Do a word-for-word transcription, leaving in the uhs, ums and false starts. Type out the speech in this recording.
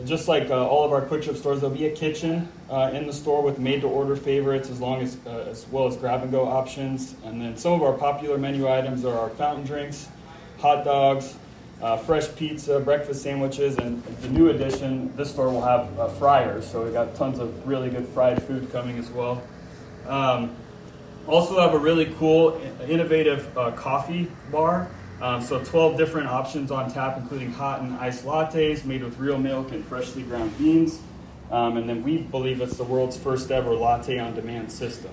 Just like uh, all of our quick trip stores, there'll be a kitchen uh, in the store with made-to-order favorites, as long as uh, as well as grab-and-go options. And then some of our popular menu items are our fountain drinks, hot dogs, uh, fresh pizza, breakfast sandwiches, and the new addition, this store will have uh, fryers. So we got tons of really good fried food coming as well. Um, also have a really cool, innovative uh, coffee bar. Um, so twelve different options on tap, including hot and iced lattes made with real milk and freshly ground beans. Um, and then we believe it's the world's first ever latte on demand system.